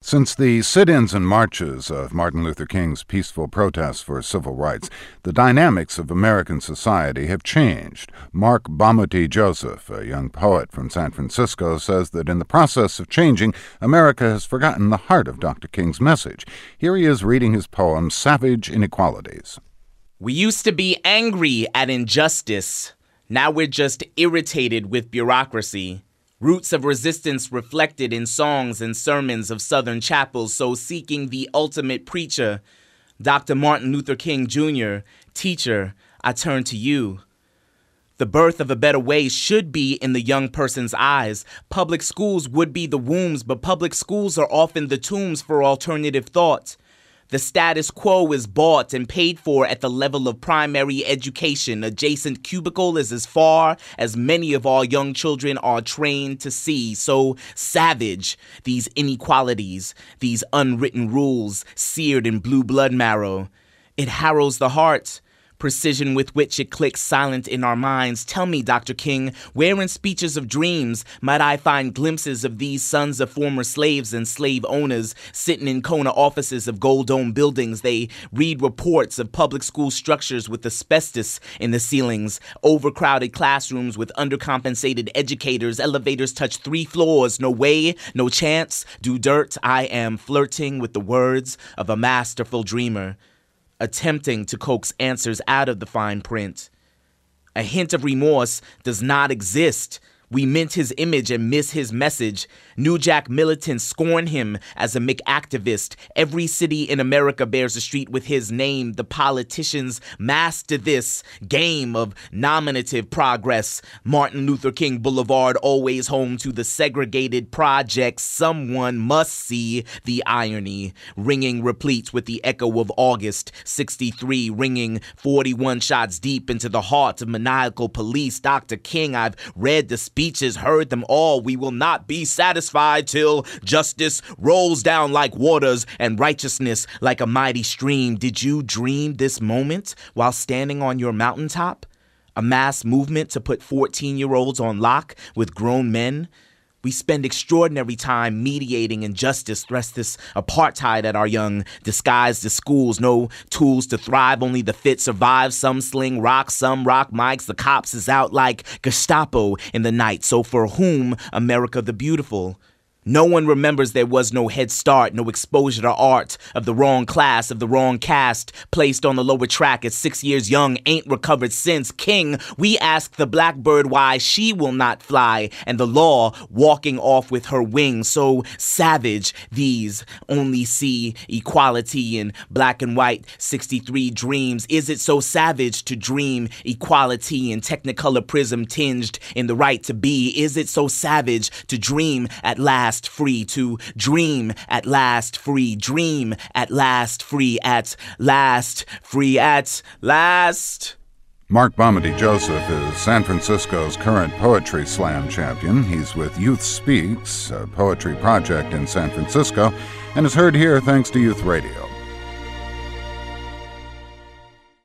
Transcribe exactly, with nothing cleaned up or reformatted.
Since the sit-ins and marches of Martin Luther King's peaceful protests for civil rights, the dynamics of American society have changed. Mark Bamuthi Joseph, a young poet from San Francisco, says that in the process of changing, America has forgotten the heart of Doctor King's message. Here he is reading his poem, Savage Inequalities. We used to be angry at injustice. Now we're just irritated with bureaucracy. Roots of resistance reflected in songs and sermons of Southern chapels, so seeking the ultimate preacher, Doctor Martin Luther King Junior, teacher, I turn to you. The birth of a better way should be in the young person's eyes. Public schools would be the wombs, but public schools are often the tombs for alternative thought. The status quo is bought and paid for at the level of primary education. Adjacent cubicle is as far as many of our young children are trained to see. So savage, these inequalities, these unwritten rules seared in blue blood marrow. It harrows the heart. Precision with which it clicks silent in our minds. Tell me, Doctor King, where in speeches of dreams might I find glimpses of these sons of former slaves and slave owners sitting in corner offices of gold dome buildings? They read reports of public school structures with asbestos in the ceilings, overcrowded classrooms with undercompensated educators, elevators touch three floors, no way, no chance, do dirt. I am flirting with the words of a masterful dreamer, attempting to coax answers out of the fine print. A hint of remorse does not exist. We mint his image and miss his message. New Jack militants scorn him as a McActivist. Every city in America bears a street with his name. The politicians master this game of nominative progress. Martin Luther King Boulevard, always home to the segregated projects. Someone must see the irony. Ringing replete with the echo of August sixty-three, ringing forty-one shots deep into the heart of maniacal police. Doctor King, I've read the speeches, heard them all. We will not be satisfied till justice rolls down like waters and righteousness like a mighty stream. Did you dream this moment while standing on your mountaintop? A mass movement to put fourteen-year-olds on lock with grown men? We spend extraordinary time mediating injustice, thrust this apartheid at our young, disguised as schools, no tools to thrive, only the fit survive. Some sling rocks, some rock mics, the cops is out like Gestapo in the night. So for whom, America the beautiful? No one remembers there was no head start, no exposure to art, of the wrong class, of the wrong caste, placed on the lower track at six years young, ain't recovered since. King, we ask the blackbird why she will not fly, and the law walking off with her wings. So savage, these only see equality in black and white sixty-three dreams. Is it so savage to dream equality in technicolor prism tinged in the right to be? Is it so savage to dream at last free, to dream at last free, dream at last free, at last free, at last? Mark Bamuthi Joseph is San Francisco's current Poetry Slam champion. He's with Youth Speaks, a poetry project in San Francisco, and is heard here thanks to Youth Radio.